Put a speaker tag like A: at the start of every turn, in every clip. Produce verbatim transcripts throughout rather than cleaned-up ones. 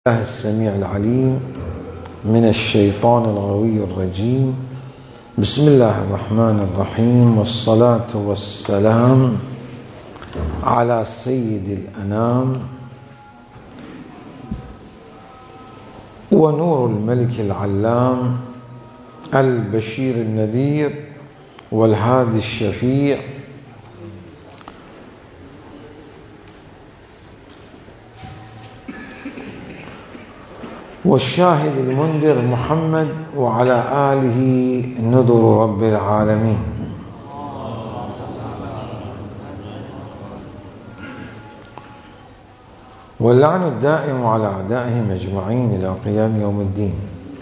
A: الله السميع العليم من الشيطان الغوي الرجيم. بسم الله الرحمن الرحيم، والصلاة والسلام على سيد الأنام ونور الملك العلام البشير النذير والهادي الشفيع والشاهد المنذر محمد وعلى آله نذر رب العالمين. واللعن الدائم على أعدائهم أجمعين إلى قيام يوم الدين.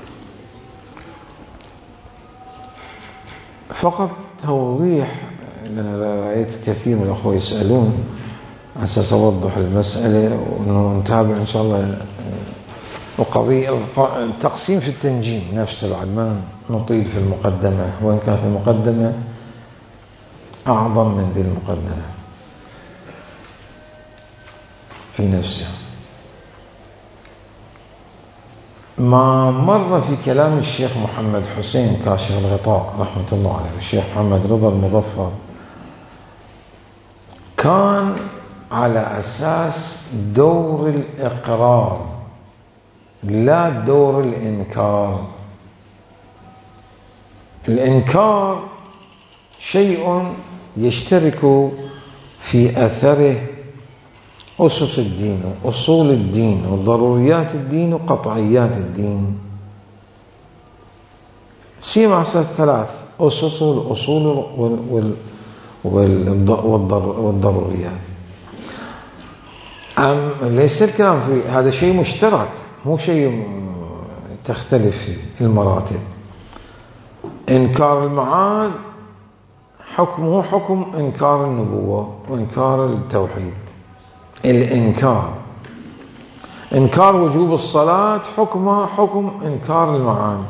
A: فقط توضيح، لأن رأيت كثير من الأخوة يسألون على أساس أوضح المسألة ونتابع إن شاء الله. وقضية التقسيم في التنجيم نفسه بعد ما نطيل في المقدمة، وإن كانت المقدمة أعظم من ذي المقدمة في نفسها. ما مر في كلام الشيخ محمد حسين كاشف الغطاء رحمة الله عليه والشيخ محمد رضا المظفر كان على أساس دور الإقرار لا دور الإنكار. الإنكار شيء يشترك في أثره أسس الدين وأصول الدين وضروريات الدين وقطعيات الدين. سيما ثلاث أسس والأصول والضروريات. أم ليس الكلام في هذا شيء مشترك، مو شيء تختلف فيه المراتب. إنكار المعاد حكمه حكم إنكار النبوة وإنكار التوحيد. الإنكار إنكار وجوب الصلاة حكمه حكم إنكار المعاد،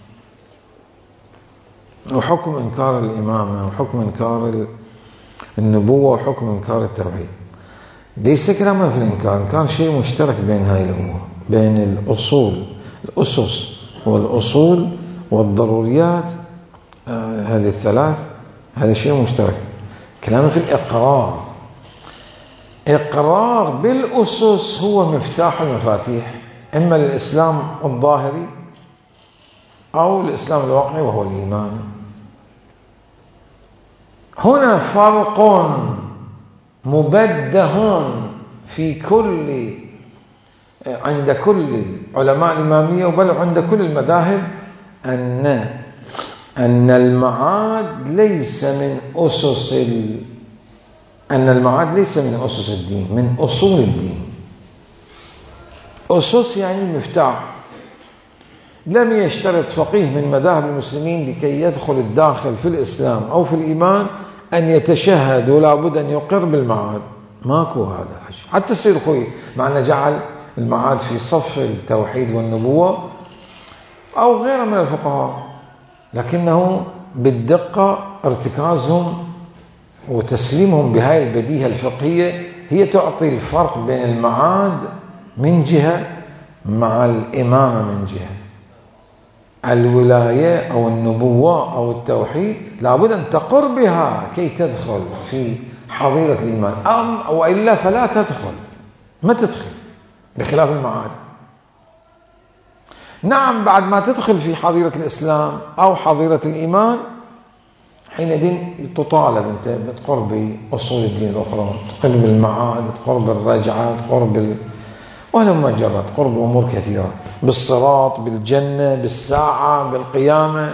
A: وحكم إنكار الإمامة، وحكم إنكار النبوة، وحكم إنكار التوحيد. ليس كلامنا في الإنكار، الإنكار شيء مشترك بين هاي الأمور، بين الأصول الأسس والأصول والضروريات. آه هذه الثلاث، هذا شيء مشترك. كلامنا في الإقرار، إقرار بالأسس هو مفتاح المفاتيح، إما الإسلام الظاهري أو الإسلام الواقعي وهو الإيمان. هنا فرق مبده في كل عند كل علماء الإمامية وبل عند كل المذاهب، أن أن المعاد ليس من أسس ال... أن المعاد ليس من أسس الدين، من أصول الدين. أسس يعني المفتاح. لم يشترط فقيه من مذاهب المسلمين لكي يدخل الداخل في الإسلام أو في الإيمان أن يتشهد ولا بد أن يقر بالمعاد. ماكو هذا حتى السيد الخوي مع أنه جعل المعاد في صف التوحيد والنبوة أو غيره من الفقهاء، لكنه بالدقة ارتكازهم وتسليمهم بهاي البديهة الفقهية هي تعطي الفرق بين المعاد من جهة مع الإمامة من جهة. الولاية أو النبوة أو التوحيد لابد أن تقر بها كي تدخل في حظيرة الإيمان، أم وإلا فلا تدخل، ما تدخل، بخلاف المعاد. نعم بعد ما تدخل في حظيرة الإسلام أو حظيرة الإيمان حينئذ تطالب أنت بتقر بأصول الدين الأخرى، تقر بالمعاد، تقر بالرجعة، تقر بال ولما جرت تقر بأمور كثيرة، بالصراط، بالجنة، بالساعة، بالقيامة،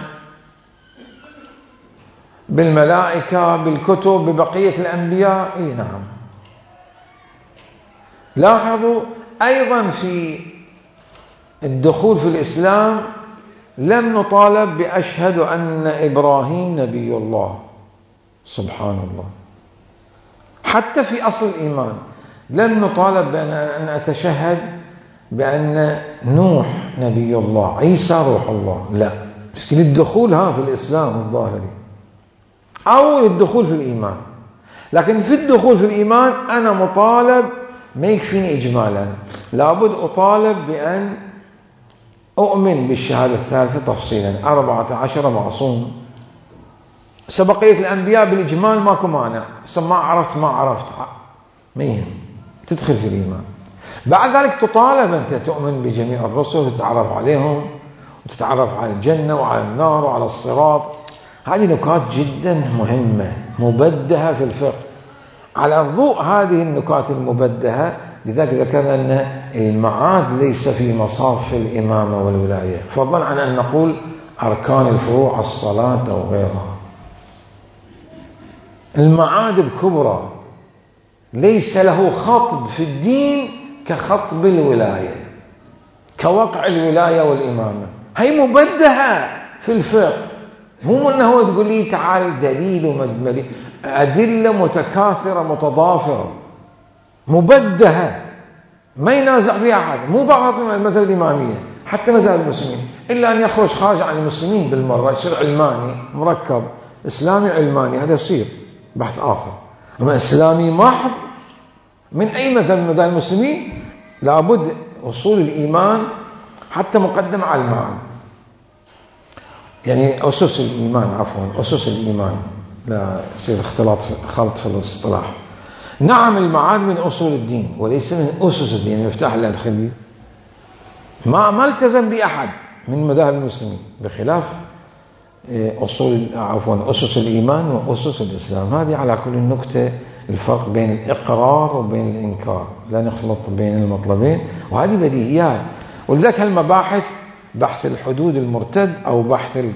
A: بالملائكة، بالكتب، ببقية الأنبياء. إيه نعم. لاحظوا أيضا في الدخول في الإسلام لم نطالب بأشهد أن إبراهيم نبي الله، سبحان الله. حتى في أصل الإيمان لم نطالب بأن أتشهد بأن نوح نبي الله، عيسى روح الله، لا. لكن الدخول ها في الإسلام الظاهري أو الدخول في الإيمان. لكن في الدخول في الإيمان أنا مطالب ما يكفيني إجمالا، لابد أطالب بأن أؤمن بالشهادة الثالثة تفصيلا. أربعة عشر معصوم، سبقية الأنبياء بالإجمال ماكو مانع، ما عرفت ما عرفت ما يهم، تدخل في الإيمان. بعد ذلك تطالب أنت تؤمن بجميع الرسل وتتعرف عليهم وتتعرف على الجنة وعلى النار وعلى الصراط. هذه نكات جدا مهمة مبدهة في الفقه. على ضوء هذه النكات المبدهة لذلك ذكرنا أن المعاد ليس في مصاف الإمامة والولاية، فضلا عن أن نقول أركان الفروع الصلاة أو غيرها. المعاد الكبرى ليس له خطب في الدين كخطب الولاية، كوقع الولاية والإمامة. هي مبدهة في الفقه، مو أنه تقول لي تعال دليل ومدملي، أدلة متكاثرة متضافرة مبدهة ما ينازع فيها أحد، مو بعض المذهب الإمامية حتى مذهب المسلمين، إلا أن يخرج خارج عن المسلمين بالمرة، يصير علماني مركب، إسلامي علماني، هذا يصير بحث آخر. أما إسلامي محض من أي مذهب من مذاهب المسلمين لابد أصول الإيمان حتى مقدم على المعنى، يعني أسس الإيمان، عفوا أسس الإيمان، لا يصير اختلاط خلط في الاصطلاح. نعم المعاد من أصول الدين وليس من أسس الدين، المفتاح اللي أدخل به ما ما التزم بأحد من مذاهب المسلمين، بخلاف أصول عفوا أسس الإيمان وأسس الإسلام. هذه على كل نكتة الفرق بين الإقرار وبين الإنكار، لا نخلط بين المطلبين، وهذه بديهيات. ولذلك هالمباحث بحث الحدود المرتد أو بحث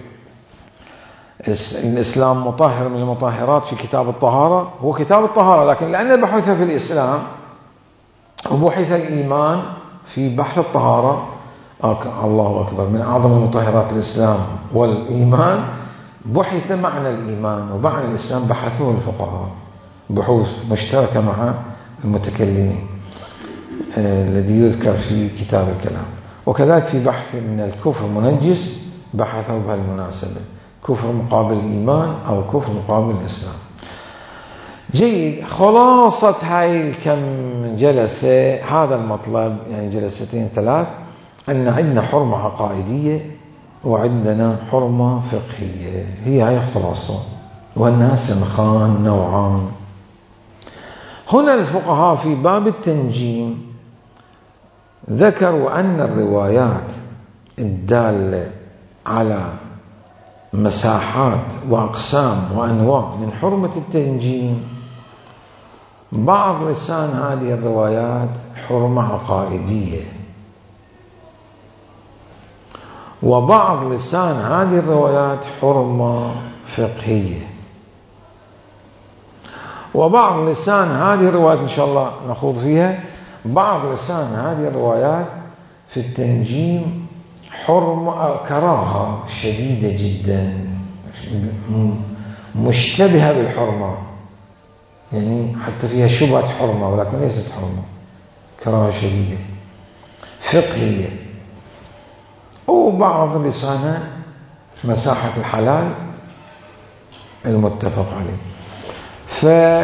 A: الإسلام مطهر من المطهرات في كتاب الطهارة، هو كتاب الطهارة، لكن لأن بحث في الإسلام وبحث الإيمان في بحث الطهارة، الله أكبر، من أعظم المطهرات الإسلام والإيمان، بحث معنى الإيمان ومعنى الإسلام بحثوه الفقهاء بحوث مشتركة مع المتكلمين الذي يذكر في كتاب الكلام. وكذلك في بحث من الكفر منجس بحثه بهالمناسبة، كفر مقابل الإيمان أو كفر مقابل الإسلام. جيد، خلاصة هاي الكم جلسة هذا المطلب، يعني جلستين ثلاث، أن عندنا حرمة عقائدية وعندنا حرمة فقهية، هي هاي الخلاصة، والناس سنخان نوعان. هنا الفقهاء في باب التنجيم ذكروا أن الروايات الدالة على مساحات وأقسام وأنواع من حرمة التنجيم، بعض لسان هذه الروايات حرمة عقائدية، وبعض لسان هذه الروايات حرمة فقهية، وبعض لسان هذه الروايات إن شاء الله نخوض فيها، بعض لسان هذه الروايات في التنجيم حرمة كراهة شديدة جدا مشتبهة بالحرمة، يعني حتى فيها شبهة حرمة ولكن ليست حرمة، كراهة شديدة فقهية. وبعض لسانها مساحة الحلال المتفق عليه. ف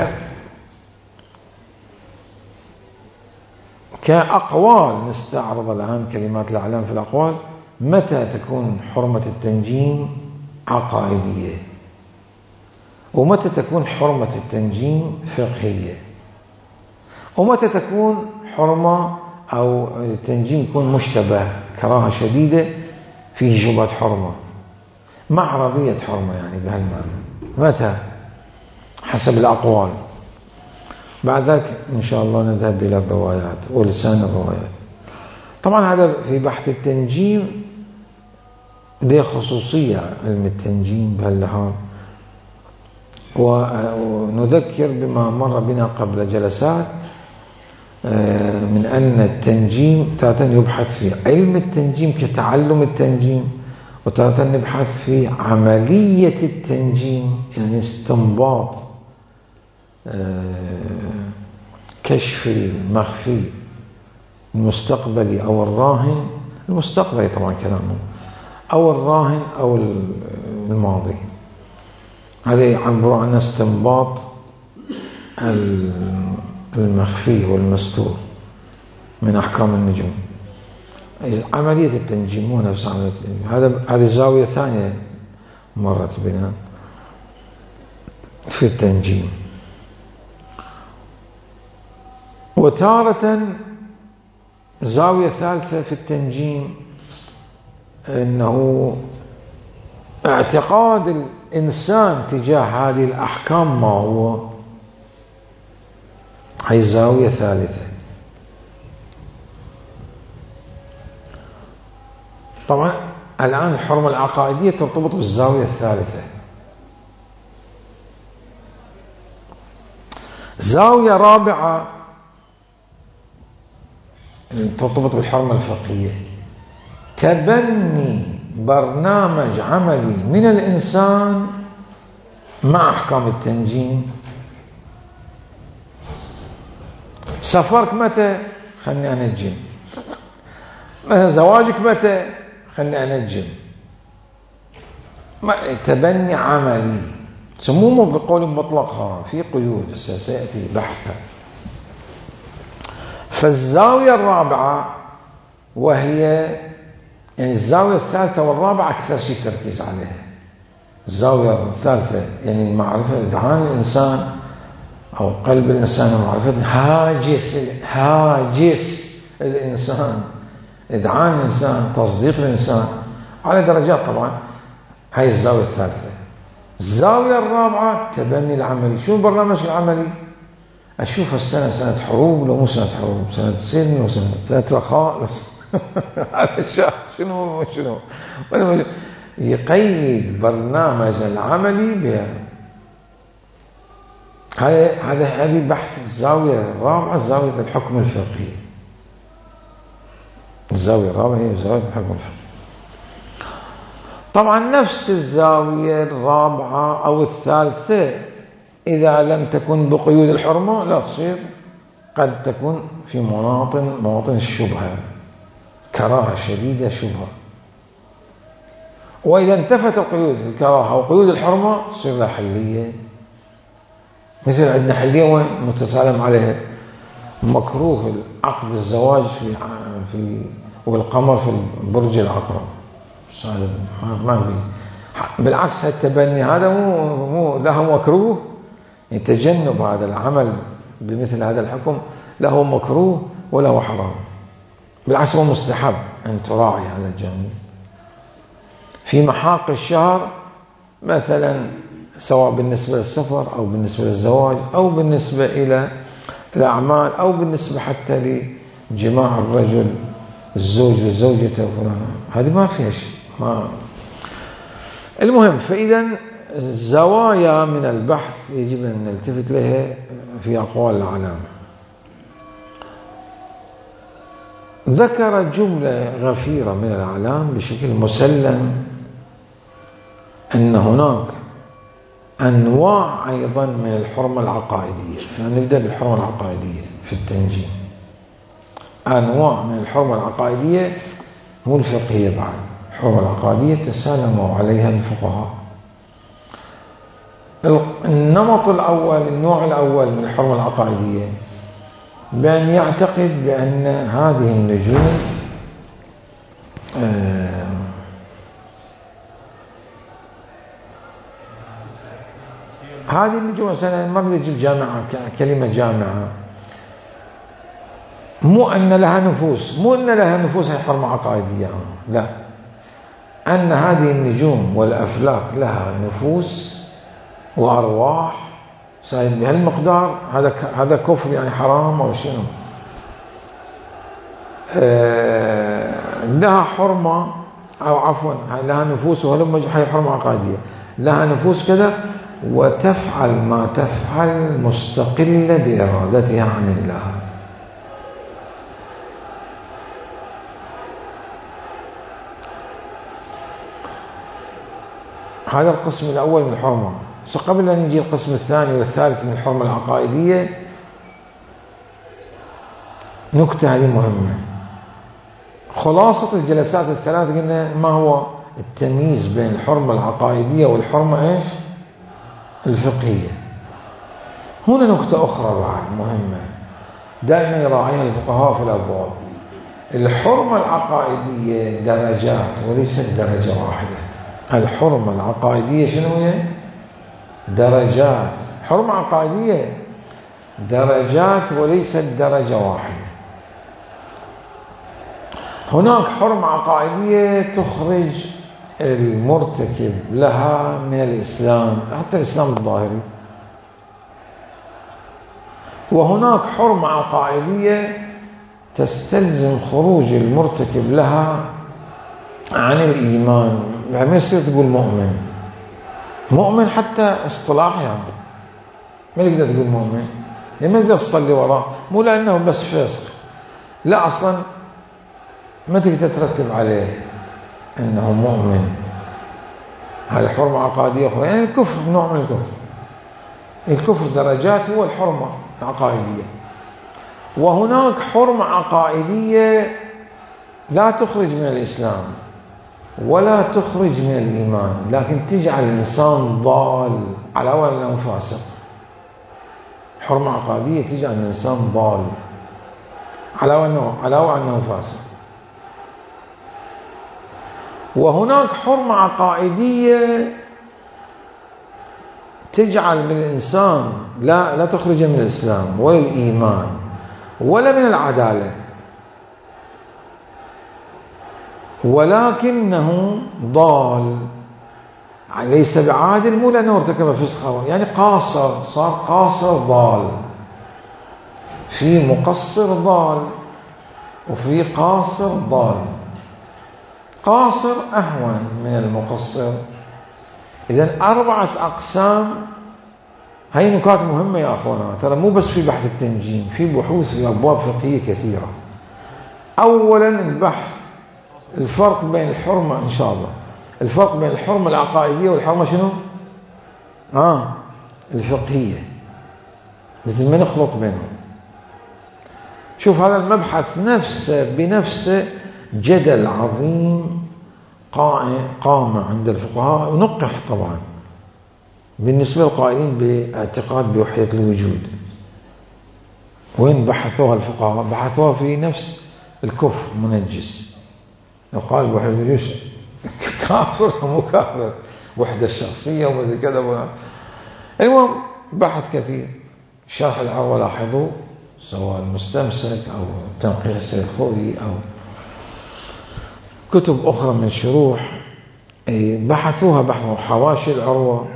A: كأقوال نستعرض الآن كلمات الأعلام في الأقوال، متى تكون حرمة التنجيم عقائدية، ومتى تكون حرمة التنجيم فقهية، ومتى تكون حرمة أو التنجيم يكون مشتبه كراهة شديدة فيه شبهة حرمة مع عرضية حرمة، يعني بهالمعنى متى حسب الأقوال. بعد ذلك إن شاء الله نذهب إلى الروايات ولسان الروايات. طبعا هذا في بحث التنجيم له خصوصية علم التنجيم بهاللحاظ، ونذكر بما مر بنا قبل جلسات من أن التنجيم تارة يبحث في علم التنجيم كتعلم التنجيم، وتارة نبحث في عملية التنجيم، يعني استنباط كشف المخفي المستقبلي أو الراهن، المستقبلي طبعا كلامه، أو الراهن أو الماضي. هذا يعبر عن استنباط المخفي والمستور من أحكام النجوم. عملية التنجيم مو نفس عملية التنجيم. هذا هذه زاوية ثانية مرت بنا في التنجيم. وتارة زاوية ثالثة في التنجيم أنه اعتقاد الإنسان تجاه هذه الأحكام ما هو، هي زاوية ثالثة. طبعا الآن الحرمة العقائدية ترتبط بالزاوية الثالثة. زاوية رابعة ترتبط بالحرمة الفقهية، تبني برنامج عملي من الإنسان مع أحكام التنجيم. سفرك متى؟ خلني أنجم. مثلا زواجك متى؟ خلني أنجم. تبني عملي، سموه بقول مطلقها، في قيود سيأتي بحثها. فالزاوية الرابعة وهي يعني الزاوية الثالثة والرابعة أكثر شيء تركيز عليها. الزاوية الثالثة يعني المعرفة، إذعان الإنسان أو قلب الإنسان ومعرفة، هاجس هاجس الإنسان، إذعان الإنسان، تصديق الإنسان على درجات. طبعا هاي الزاوية الثالثة. الزاوية الرابعة تبني العملي. شو البرنامج العملي؟ أشوف السنة سنة حروب لو مو سنة حروب، سنة سلم لو سنة سنة رخاء. هذا الشيء شنو شنو يقيد برنامج العملي بها. هذا هذا هذه بحث الزاوية الرابعة، زاوية الحكم الفقهي. الزاوية الرابعة هي زاوية الحكم الفقهي. طبعا نفس الزاوية الرابعة أو الثالثة إذا لم تكن بقيود الحرمة لا تصير، قد تكون في مواطن مواطن الشبهة، كراهة شديدة شبهة. وإذا انتفت القيود الكراهة وقيود الحرمة تصير لها حلية. مثل عندنا حلية وين متسالم عليها، مكروه عقد الزواج في في والقمر في برج العقرب، ما في. بالعكس التبني هذا مو مو له مكروه، يتجنب هذا العمل بمثل هذا الحكم له مكروه وله حرام. بالعكس هو مستحب أن تراعي هذا الجانب. في محاق الشهر مثلا، سواء بالنسبة للسفر أو بالنسبة للزواج أو بالنسبة إلى الأعمال أو بالنسبة حتى لجماع الرجل الزوج لزوجته، هذه ما فيها شيء. ما المهم، فإذا الزوايا من البحث يجب أن نلتفت لها في أقوال العلامة. ذكر جملة غفيرة من الأعلام بشكل مسلم أن هناك أنواع أيضا من الحرمة العقائدية. يعني نبدأ بالحرمة العقائدية في التنجيم. أنواع من الحرمة العقائدية مو الفقهية بعد، الحرمة العقائدية تسالموا عليها الفقهاء. النمط الأول، النوع الأول من الحرمة العقائدية بأن يعتقد بأن هذه النجوم آه هذه النجوم مثلا ما بدي أجيب جامعة كلمة جامعة، مو أن لها نفوس، مو أن لها نفوس هي حرمة عقائدية، لا، أن هذه النجوم والأفلاك لها نفوس وأرواح صحيح بهالمقدار، هذا هذا كفر يعني حرام أو شنو. آه لها حرمة أو عفوا لها نفوس، وهلم هي حرمة عقائدية، لها نفوس كذا وتفعل ما تفعل مستقلة بإرادتها عن الله. هذا القسم الأول من الحرمة. قبل أن نجي القسم الثاني والثالث من الحرمة العقائدية، نكتة هذه مهمة. خلاصة الجلسات الثلاث قلنا ما هو التمييز بين الحرمة العقائدية والحرمة إيش؟ الفقهية. هنا نكتة أخرى بعد مهمة، دائما يراعيها الفقهاء في الأبواب. الحرمة العقائدية درجات وليست درجة واحدة. الحرمة العقائدية شنو هي؟ درجات. حرمة عقائدية درجات وليست درجة واحدة. هناك حرمة عقائدية تخرج المرتكب لها من الإسلام، حتى الإسلام الظاهري. وهناك حرمة عقائدية تستلزم خروج المرتكب لها عن الإيمان، يعني ما يصير تقول مؤمن مؤمن حتى اصطلاح، يعني ما تقدر تقول مؤمن، يعني ما تقدر تصلي وراه، مو لأنه بس فسق، لا أصلا ما تقدر ترتب عليه أنه مؤمن. هذه حرمة عقائدية أخرى، يعني الكفر نوع من الكفر. الكفر درجات، هو الحرمة العقائدية. وهناك حرمة عقائدية لا تخرج من الإسلام ولا تخرج من الإيمان، لكن تجعل الإنسان ضال على أول أنه فاسق. حرمة عقائدية تجعل الإنسان ضال على أنه على أول أنه فاسق. وهناك حرمة عقائدية تجعل من الإنسان لا لا تخرج من الإسلام ولا الإيمان ولا من العدالة، ولكنه ضال، ليس بعادل، مو لأنه ارتكب فسقا، يعني قاصر، صار قاصر ضال. في مقصر ضال وفي قاصر ضال. قاصر أهون من المقصر. إذن أربعة أقسام. هاي نكات مهمة يا أخوانا، ترى مو بس في بحث التنجيم، في بحوث في أبواب فقهية كثيرة. أولا البحث الفرق بين الحرمة، إن شاء الله الفرق بين الحرمة العقائدية والحرمة شنو؟ آه الفقهية، لازم ما نخلط بينهم. شوف هذا المبحث نفسه بنفسه جدل عظيم قام عند الفقهاء، ونقح طبعا بالنسبة للقائلين باعتقاد بوحدة الوجود. وين بحثوها الفقهاء؟ بحثوها في نفس الكفر منجس. لو قال بوحدة الوجود كافر ومو كافر، وحدة الشخصية ومثل كذا. المهم بحث كثير. شرح العروة لاحظوا، سواء المستمسك أو تنقيح السيد الخوئي أو كتب أخرى من شروح بحثوها بحثوا حواشي العروة.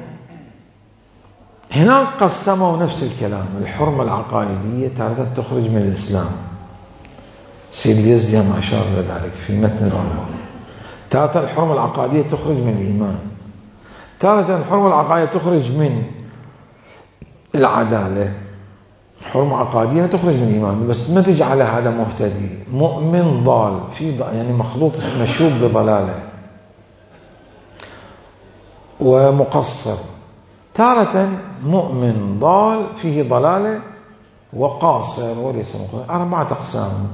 A: هناك قسموا نفس الكلام. الحرمة العقائدية تارة تخرج من الإسلام، سيد اليزدي ما أشار إلى ذلك في متن العروة. تارة الحرمة العقائدية تخرج من الإيمان، تارة الحرمة العقائدية تخرج من العدالة. حرمة عقائدية تخرج من الإيمان بس ما تجعل هذا مهتدي، مؤمن ضال، في يعني مخلوط مشوب بضلاله، ومقصر. تارة مؤمن ضال فيه ضلاله، وقاصر وليس مقصر. أربعة أقسام.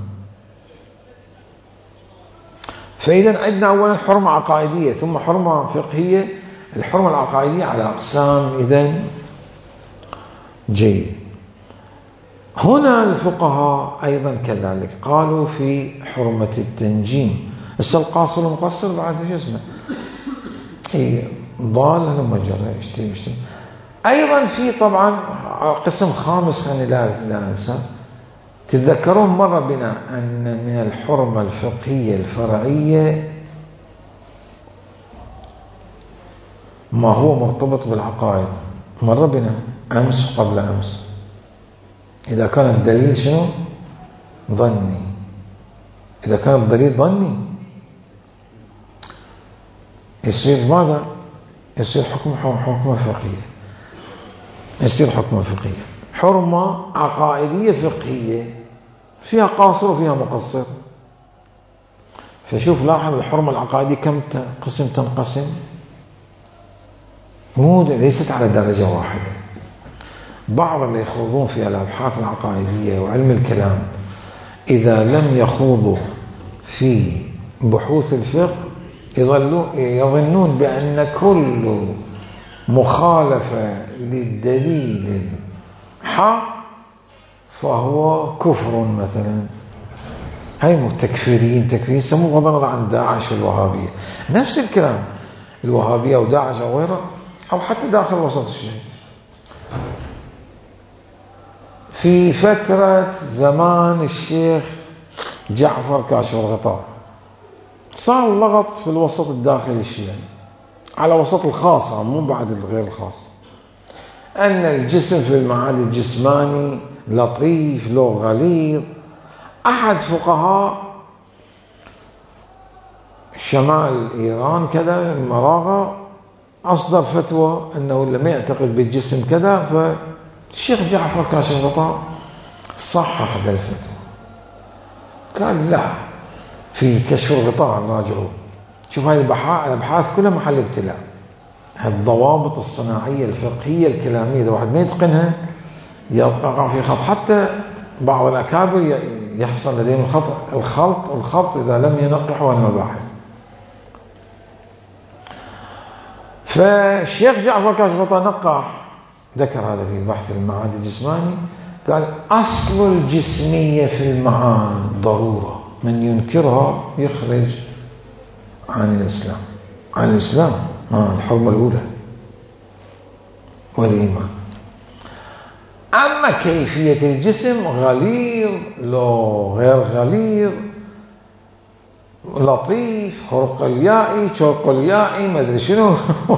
A: فإذا عندنا أولا حرمة عقائدية ثم حرمة فقهية. الحرمة العقائدية على أقسام. إذن جيد. هنا الفقهاء أيضا كذلك قالوا في حرمة التنجيم. بس القاصر والمقصر بعد شو اسمه إيه ضال لما جرى يشتري يشتري. أيضا في طبعا قسم خامس أنا لا أنسى. تتذكرون مرة بنا أن من الحرمة الفقهية الفرعية ما هو مرتبط بالعقائد. مرة بنا أمس قبل أمس. إذا كان الدليل شنو؟ ظني. إذا كان الدليل ظني يصير ماذا؟ يصير حكم حكم فقهية. يصير حكم فقهية. حرمة عقائدية فقهية فيها قاصر وفيها مقصر. فشوف لاحظ الحرمة العقائدية كم قسم تنقسم، مو ليست على درجة واحدة. بعض اللي يخوضون في الأبحاث العقائدية وعلم الكلام إذا لم يخوضوا في بحوث الفقه يظنون بأن كل مخالفة للدليل حق فهو كفر مثلا. هاي تكفيريين تكفيريين يسموه بغض النظر عن داعش والوهابية. نفس الكلام الوهابية أو داعش أو غيره، أو حتى داخل وسط الشيء. في فترة زمان الشيخ جعفر كاشف الغطاء صار لغط في الوسط الداخلي الشيعي على وسط الخاص، مو بعد الغير الخاص، أن الجسم في المعاد الجسماني لطيف لو غليظ. أحد فقهاء شمال إيران كذا المراغة أصدر فتوى أنه لم يعتقد بالجسم كذا، فالشيخ جعفر كاشف الغطاء صحح هذا الفتوى، قال لا في كشف الغطاء راجعوا شوف هاي الأبحاث كلها محل ابتلاء. الضوابط الصناعية الفقهية الكلامية إذا واحد ما يتقنها يقع في خط. حتى بعض الأكابر يحصل لديهم الخط الخلط الخلط إذا لم ينقحوا المباحث. فالشيخ جعفر كاشف الغطاء نقح، ذكر هذا في بحث المعاد الجسماني، قال أصل الجسمية في المعاد ضرورة، من ينكرها يخرج عن الإسلام عن الإسلام آه الحرمة الأولى والإيمان. أما كيفية الجسم غليظ لو غير غليظ، لطيف خرقليائي شرقليائي ما أدري شنو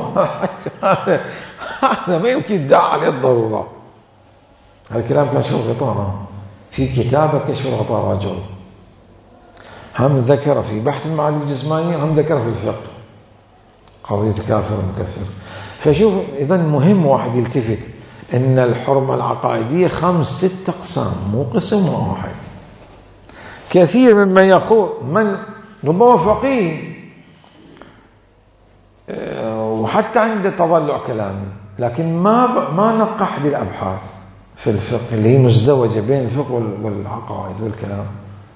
A: هذا ما يمكن يدعى عليه الضرورة. هذا الكلام كشف الغطاء في كتابة كشف الغطاء راجعوا، هم ذكر في بحث المعاد الجسماني، هم ذكر في الفقه قضية الكافر والمكفر. فشوف إذن مهم واحد يلتفت إن الحرمة العقائدية خمس ست أقسام، مو قسم واحد. كثير ممن يخوض من ربما فقيه وحتى عنده تضلع كلامي، لكن ما ما نقح هذه الأبحاث في الفقه اللي هي مزدوجة بين الفقه والعقائد والكلام،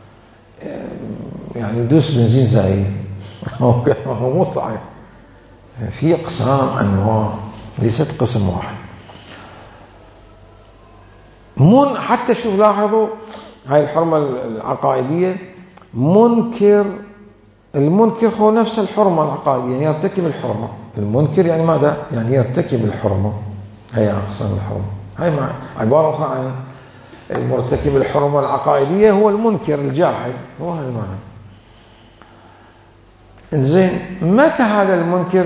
A: يعني يدوس بنزين زايد هو مو صحيح. في أقسام أنواع ليست قسم واحد. من حتى شوف لاحظوا هاي الحرمة العقائدية منكر، المنكر هو نفس الحرمة العقائدية، يعني يرتكب الحرمة. المنكر يعني ماذا؟ يعني يرتكب الحرمة. هي أقسام الحرمة، هاي عبارة أخرى عن المرتكب الحرمة العقائدية هو المنكر الجاحد، هو هذا المعنى. إنزين متى هذا المنكر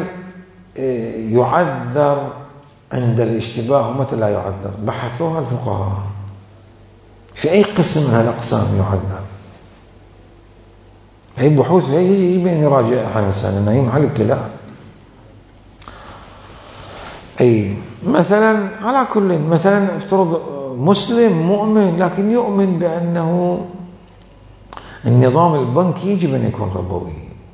A: يعذر عند الاشتباه ومتى لا يعذر؟ بحثوها الفقهاء في أي قسم من هالأقسام يعذر. هي بحوث هي يجب أن يراجعها الإنسان أنها هي محل ابتلاء. أي مثلا على كل مثلا افترض مسلم مؤمن لكن يؤمن بأنه النظام البنكي يجب أن يكون ربوي،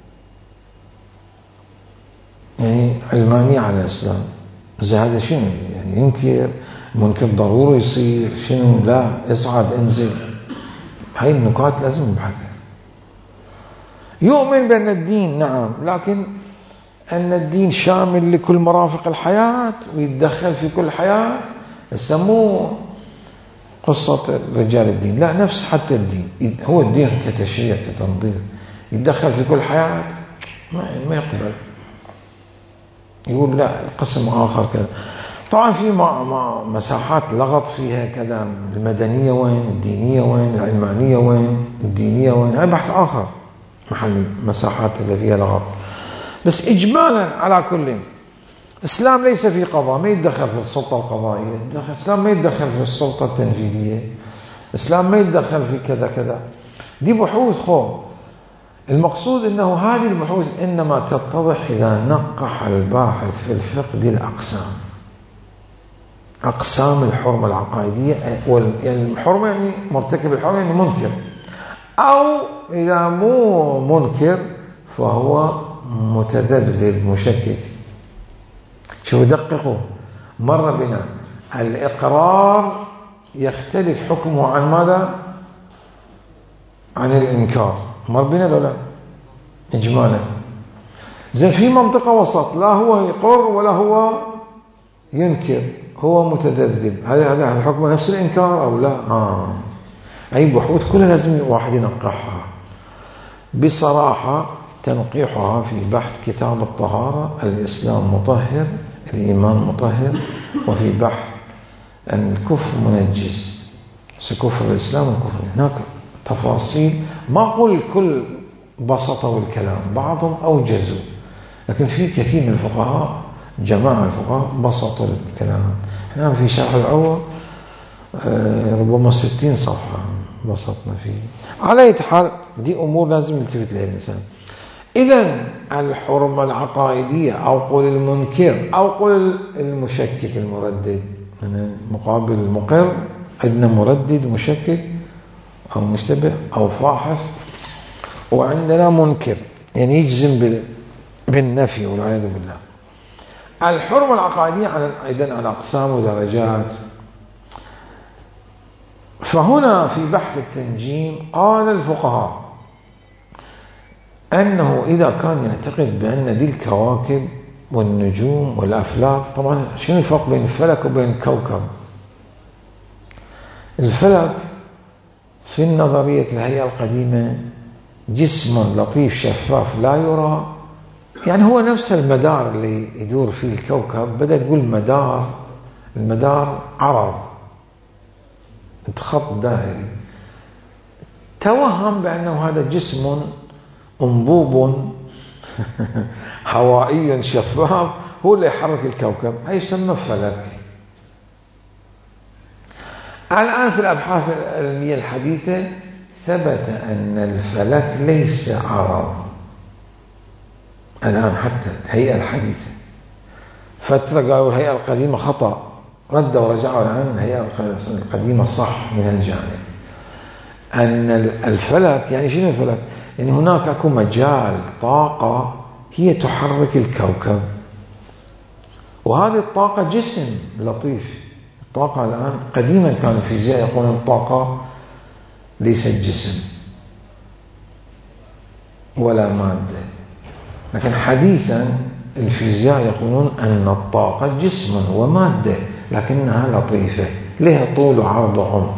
A: يعني علمانية على الإسلام، زي هذا شنو يعني ينكر منكر ضروري يصير شنو؟ لا اصعد انزل. هاي النقاط لازم نبحثها. يؤمن بأن الدين نعم، لكن أن الدين شامل لكل مرافق الحياة ويتدخل في كل حياة، يسموه قصة رجال الدين. لا، نفس حتى الدين هو الدين كتشريع كتنظيم يتدخل في كل حياة ما يقبل، يقول لا قسم آخر كذا. طبعا في مساحات لغط فيها كذا، المدنية وين، الدينية وين، العلمانية وين، الدينية وين، هذا بحث آخر محل مساحات اللي فيها لغط. بس إجمالا على كل، الإسلام ليس في قضاء، ما يتدخل في السلطة القضائية، الإسلام ما يتدخل في السلطة التنفيذية، الإسلام ما يتدخل في كذا كذا. دي بحوث خو. المقصود أنه هذه البحوث إنما تتضح إذا نقح الباحث في الفقه دي الأقسام، أقسام الحرمة العقائدية. يعني الحرمة يعني مرتكب الحرمة يعني منكر، أو إذا مو منكر فهو متذبذب مشكك. شو دققوا مرة بنا الإقرار يختلف حكمه عن ماذا؟ عن الإنكار. مر بنا لو لا إجمالا. زي في منطقة وسط، لا هو يقر ولا هو ينكر، هو متذبذب، هل هذا الحكم نفس الإنكار أو لا؟ آه. أي بحوث كلها لازم واحد ينقحها بصراحة. تنقيحها في بحث كتاب الطهارة، الإسلام مطهر، الإيمان مطهر، وفي بحث الكفر منجز، كفر الإسلام والكفر. هناك تفاصيل، ما أقول كل بسطوا الكلام، بعضهم أوجزوا، لكن في كثير من الفقهاء، جماعة الفقهاء بسطوا الكلام. احنا في شرح العروة ربما ستين صفحة بسطنا فيه. على أي حال دي أمور لازم يلتفت لها الإنسان. إذن الحرمة العقائدية أو قول المنكر أو قول المشكك المردد، يعني مقابل المقر عندنا مردد مشكك أو مشتبه أو فاحص، وعندنا منكر يعني يجزم بالنفي والعياذ بالله. الحرمة العقائدية أيضا على أقسام ودرجات. فهنا في بحث التنجيم قال الفقهاء أنه إذا كان يعتقد بأن دي الكواكب والنجوم والأفلاك، طبعا شنو الفرق بين الفلك وبين الكوكب؟ الفلك في النظرية الهيئة القديمة جسم لطيف شفاف لا يرى، يعني هو نفس المدار اللي يدور فيه الكوكب. بدأ تقول مدار، المدار عرض خط دائري، توهم بأنه هذا جسم أنبوب هوائي شفاف هو اللي يحرك الكوكب، هي يسمى فلك. الآن في الأبحاث العلمية الحديثة ثبت أن الفلك ليس عرض. الآن حتى الهيئة الحديثة، فترة قالوا الهيئة القديمة خطأ، ردوا ورجعوا الآن الهيئة القديمة صح من الجانب أن الفلك، يعني شنو الفلك؟ يعني هناك أكو مجال طاقة هي تحرك الكوكب، وهذه الطاقة جسم لطيف. الطاقة الآن قديما كان الفيزياء يقولون الطاقة ليست جسم ولا مادة، لكن حديثا الفيزياء يقولون أن الطاقة جسم ومادة لكنها لطيفة، لها طول وعرض وعمق.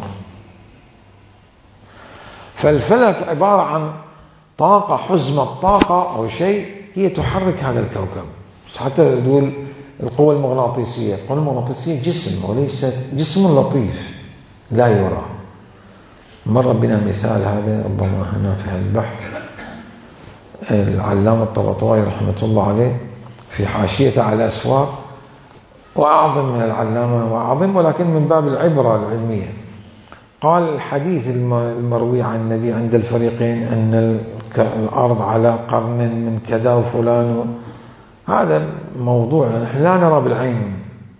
A: فالفلك عبارة عن طاقة، حزمة طاقة أو شيء هي تحرك هذا الكوكب. حتى تقول القوة المغناطيسية، القوة المغناطيسية جسم وليست جسم لطيف لا يرى. مر بنا مثال هذا ربما هنا في البحث العلامة الطباطبائي رحمة الله عليه في حاشيته على أسواق، وأعظم من العلامة وأعظم، ولكن من باب العبرة العلمية. قال الحديث المروي عن النبي عند الفريقين أن الأرض على قرن من كذا وفلان، هذا موضوع نحن لا نرى بالعين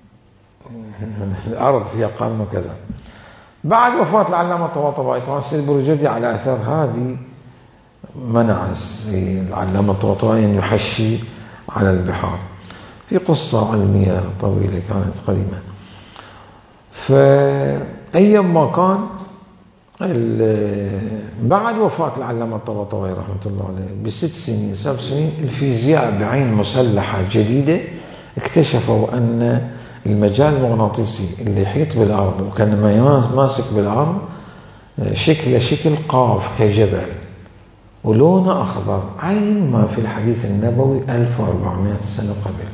A: الأرض فيها قرن وكذا. بعد وفاة العلامة الطباطبائي طبعا السيد البروجردي على أثر هذه منع العلامة الطباطبائي أن يحشي على البحار، في قصة علمية طويلة كانت قديمة. فأيام ما كان بعد وفاة العلامة الطباطبائي رحمة الله عليه بست سنين سبع سنين، الفيزياء بعين مسلحة جديدة اكتشفوا أن المجال المغناطيسي اللي يحيط بالأرض وكان ما ماسك بالأرض شكل شكل قاف كجبل ولونه أخضر، عين ما في الحديث النبوي ألف وأربعمائة سنة قبل.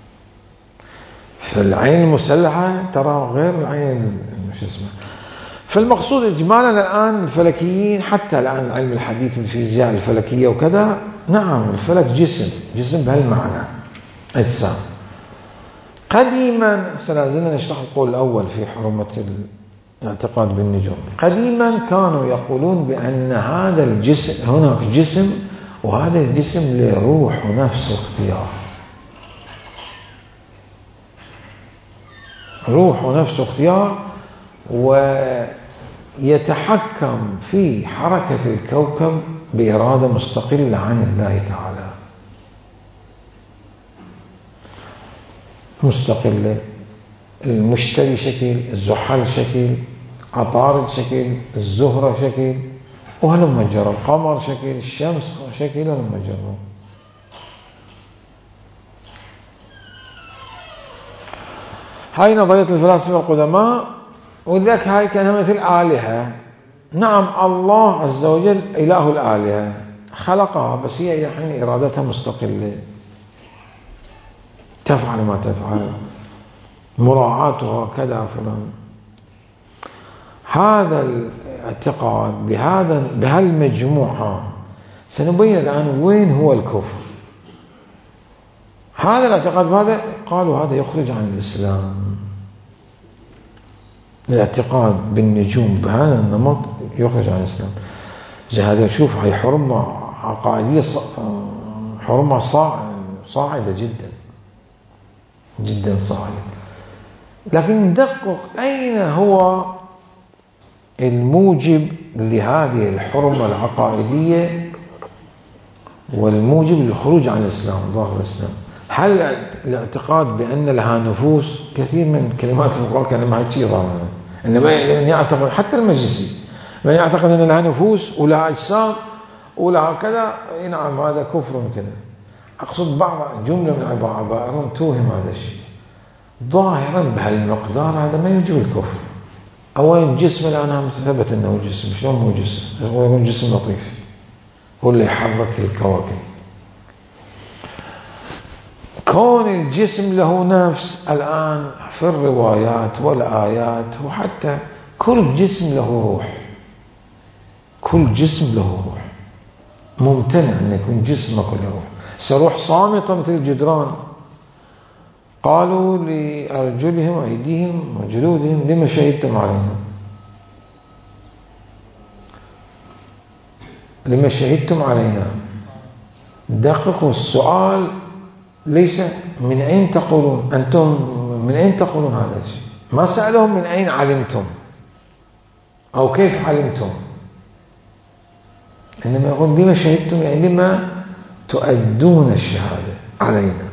A: فالعين المسلحة ترى غير العين مش اسمه. فالمقصود إجمالا الآن الفلكيين، حتى الآن العلم الحديث الفيزياء الفلكية وكذا، نعم الفلك جسم، جسم بهالمعنى أجسام. قديما سنزلنا نشرح القول الأول في حرمة الاعتقاد بالنجوم. قديما كانوا يقولون بأن هذا الجسم، هناك جسم وهذا الجسم له روح ونفس واختيار، روح ونفس واختيار، ويتحكم في حركة الكوكب بإرادة مستقلة عن الله تعالى، مستقلة. المشتري شكل، الزحل شكل، عطارد شكل، الزهرة شكل، وهلما جرى، القمر شكل، الشمس شكل، وهلما جرى. هاي نظرية الفلاسفة القدماء، وذاك هاي كانها مثل آلهة. نعم الله عز وجل إله الآلهة خلقها، بس هي يعني إرادتها مستقلة، تفعل ما تفعل، مراعاتها كذا فلان. هذا الاعتقاد بهذا بهالمجموعة سنبين الآن وين هو الكفر. هذا الاعتقاد هذا قالوا هذا يخرج عن الإسلام. الاعتقاد بالنجوم بهذا النمط يخرج عن الإسلام. زي هذا شوف هي حرمة عقائدية، حرمة صاعدة جدا جدا صاعدة. لكن ندقق أين هو الموجب لهذه الحرمة العقائدية والموجب للخروج عن الإسلام ظاهر الإسلام. هل الاعتقاد بأن لها نفوس؟ كثير من كلمات القرآن كان ما هي ظاهرة، إنما من يعتقد حتى المجلسي من يعتقد أن لها نفوس ولها أجسام ولها كذا، نعم هذا كفر كذا. أقصد بعض جملة من عبارهم توهم هذا الشيء ظاهرا بهالمقدار، هذا ما يوجب الكفر. أولا جسم الآن ثبت أنه جسم، شلون هو جسم؟ هو يكون جسم لطيف هو اللي يحرك الكواكب. كون الجسم له نفس الآن في الروايات والآيات، وحتى كل جسم له روح، كل جسم له روح، ممتنع أن يكون جسمك له روح. سروح صامتة مثل الجدران. قالوا لأرجلهم وأيديهم وجلودهم لما شهدتم علينا؟ لما شهدتم علينا. دققوا السؤال ليس من أين تقولون أنتم، من أين تقولون هذا الشيء؟ ما سألهم من أين علمتم أو كيف علمتم، إنما يقول لما شهدتم، يعني لما تؤدون الشهادة علينا.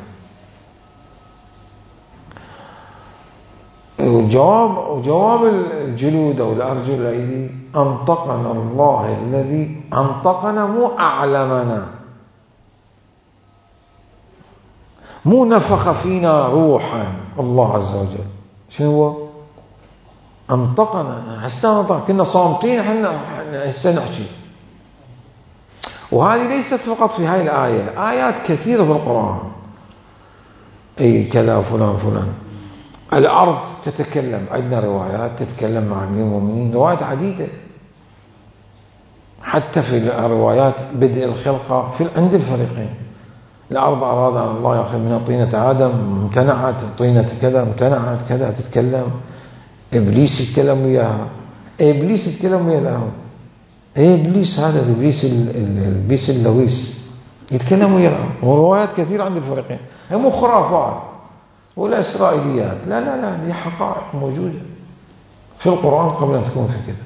A: وجواب وجواب الجلود أو الأرجل الأيدي أنطقنا الله الذي أنطقنا، مو أعلمنا، مو نفخ فينا روحا الله عز وجل. شنو هو؟ أنطقنا. حسنا كنا صامتين احنا سنحكي. وهذه ليست فقط في هاي الآية، آيات كثيرة في القرآن أي كذا فلان فلان. الأرض تتكلم، عندنا روايات تتكلم مع المؤمنين، روايات عديدة. حتى في الروايات بدء الخلقة في عند الفريقين. الأرض أراد أن الله يأخذ منها طينة آدم، امتنعت، طينة كذا امتنعت كذا تتكلم. إبليس يتكلم وياها، إبليس يتكلم وياها. إبليس هذا إبليس البيس اللويس يتكلم وياها. وروايات كثيرة عند الفريقين، هي مو خرافات ولا إسرائيليات، لا لا لا، دي حقائق موجودة في القرآن قبل أن تكون في كذا.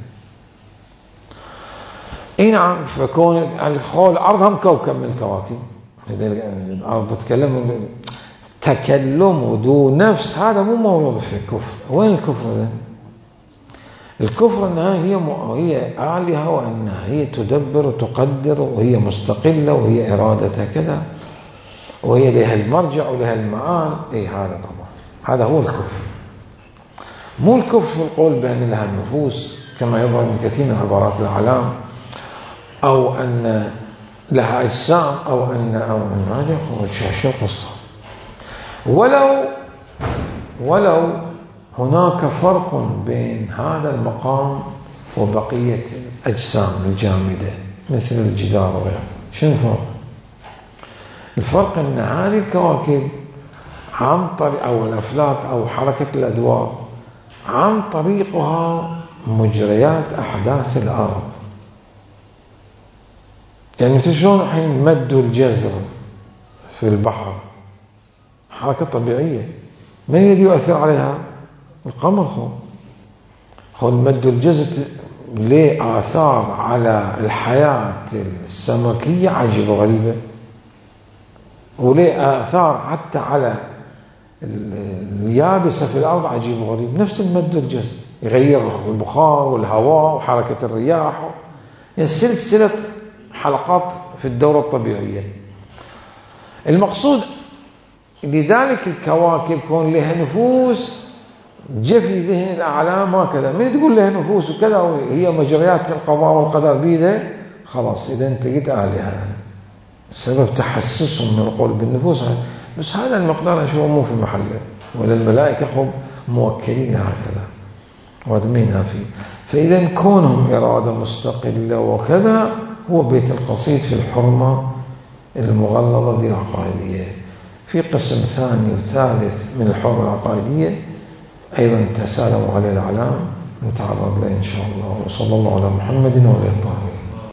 A: إيه نعم. فكون الخول الأرض هم كوكب من الكواكب، الأرض تتكلم تكلم ذو نفس، هذا مو موجود في الكفر. وين الكفر ده؟ الكفر أنها هي هي آلهة، وأنها هي تدبر وتقدر، وهي مستقلة، وهي إرادتها كذا، وهي لها المرجع ولها المآل. إيه هذا طبعا هذا هو الكفر. مو الكفر في القول بأن لها النفوس كما يظهر من كثير من عبارات الأعلام، أو أن لها أجسام، أو أن أو أن هذا هو شو القصة. ولو ولو هناك فرق بين هذا المقام وبقية الأجسام الجامدة مثل الجدار وغيره. شنو الفرق؟ الفرق أن هذه الكواكب عن طريق أو الأفلاك أو حركة الأدوار عن طريقها مجريات أحداث الأرض. يعني شلون الحين مد الجزر في البحر حركة طبيعية، من الذي يؤثر عليها؟ القمر. خو خو مد الجزر له آثار على الحياة السمكية عجيبة غريبة، وليه آثار حتى على اليابسة في الأرض عجيب وغريب. نفس المد الجزر يغير البخار والهواء وحركة الرياح، يعني سلسلة حلقات في الدورة الطبيعية. المقصود لذلك الكواكب كون لها نفوس جاء في ذهن الأعلام وكذا، من تقول له نفوس وكذا وهي مجريات القضاء والقدر بيده، خلاص إذا أنت قد آلهة سبب تحسسهم من القول بالنفوس. بس هذا المقدار أشوفه مو في محله، ولا الملائكة هم موكلين هكذا، وهذا ما ينافي. فإذا كونهم إرادة مستقلة وكذا هو بيت القصيد في الحرمة المغلظة دي العقائدية. في قسم ثاني وثالث من الحرمة العقائدية أيضا تسالموا عليه الأعلام، نتعرض له إن شاء الله. وصلى الله على محمد وعلى آله.